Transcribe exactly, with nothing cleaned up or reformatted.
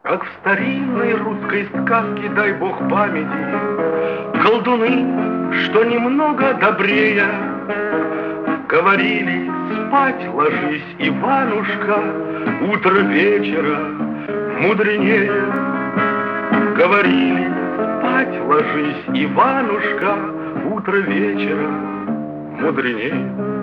Как в старинной русской сказке, дай бог памяти, колдуны, что немного добрее, говорили: спать ложись, Иванушка, утро вечера мудренее. Говорили: спать ложись, Иванушка, утро вечера мудренее.